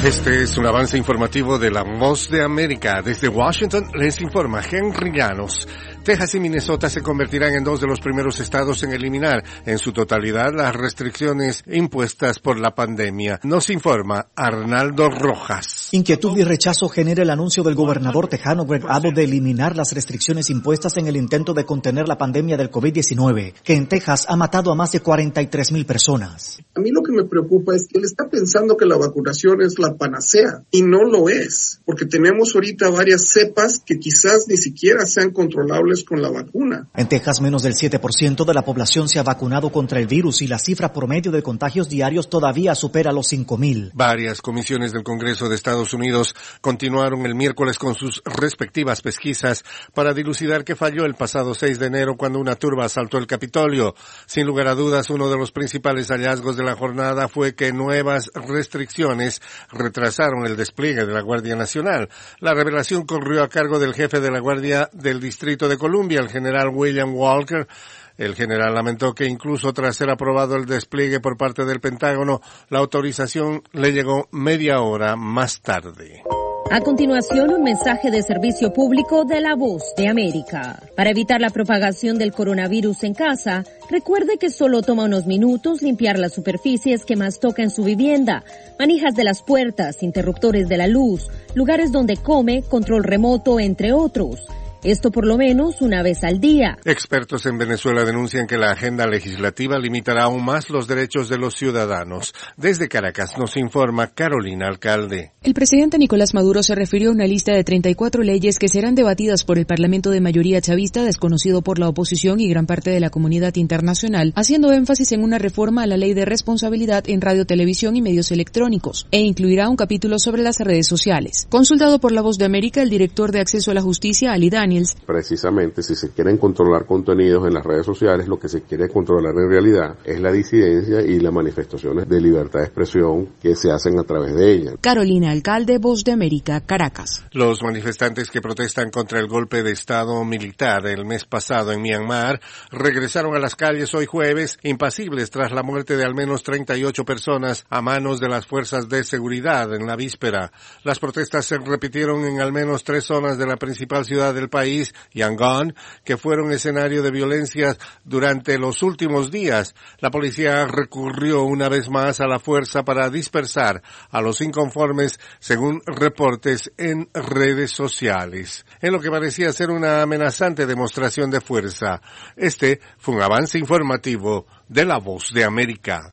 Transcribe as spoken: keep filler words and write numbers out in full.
Este es un avance informativo de La Voz de América. Desde Washington les informa Henry Llanos. Texas y Minnesota se convertirán en dos de los primeros estados en eliminar en su totalidad las restricciones impuestas por la pandemia. Nos informa Arnaldo Rojas. Inquietud y rechazo genera el anuncio del gobernador tejano Greg Abbott de eliminar las restricciones impuestas en el intento de contener la pandemia del COVID diecinueve, que en Texas ha matado a más de cuarenta y tres mil personas. A mí lo que me preocupa es que él está pensando que la vacunación es la panacea, y no lo es, porque tenemos ahorita varias cepas que quizás ni siquiera sean controlables con la vacuna. En Texas, menos del siete por ciento de la población se ha vacunado contra el virus y la cifra promedio de contagios diarios todavía supera los cinco mil. Varias comisiones del Congreso de Estados Unidos continuaron el miércoles con sus respectivas pesquisas para dilucidar qué falló el pasado seis de enero cuando una turba asaltó el Capitolio. Sin lugar a dudas, uno de los principales hallazgos de la jornada fue que nuevas restricciones retrasaron el despliegue de la Guardia Nacional. La revelación corrió a cargo del jefe de la Guardia del Distrito de Columbia, el general William Walker. El general lamentó que incluso tras ser aprobado el despliegue por parte del Pentágono, la autorización le llegó media hora más tarde. A continuación, un mensaje de servicio público de La Voz de América. Para evitar la propagación del coronavirus en casa, recuerde que solo toma unos minutos limpiar las superficies que más toca en su vivienda, manijas de las puertas, interruptores de la luz, lugares donde come, control remoto, entre otros. Esto por lo menos una vez al día. Expertos en Venezuela denuncian que la agenda legislativa limitará aún más los derechos de los ciudadanos. Desde Caracas nos informa Carolina Alcalde. El presidente Nicolás Maduro se refirió a una lista de treinta y cuatro leyes que serán debatidas por el Parlamento de mayoría chavista, desconocido por la oposición y gran parte de la comunidad internacional, haciendo énfasis en una reforma a la ley de responsabilidad en radio, televisión y medios electrónicos, e incluirá un capítulo sobre las redes sociales. Consultado por La Voz de América, el director de Acceso a la Justicia, Ali Daniels, precisamente, si se quieren controlar contenidos en las redes sociales, lo que se quiere controlar en realidad es la disidencia y las manifestaciones de libertad de expresión que se hacen a través de ella. Carolina Alcalde, Voz de América, Caracas. Los manifestantes que protestan contra el golpe de Estado militar el mes pasado en Myanmar regresaron a las calles hoy jueves, impasibles tras la muerte de al menos treinta y ocho personas a manos de las fuerzas de seguridad en la víspera. Las protestas se repitieron en al menos tres zonas de la principal ciudad del país, Yangon, que fueron escenario de violencias durante los últimos días. La policía recurrió una vez más a la fuerza para dispersar a los inconformes, según reportes en redes sociales, en lo que parecía ser una amenazante demostración de fuerza. Este fue un avance informativo de La Voz de América.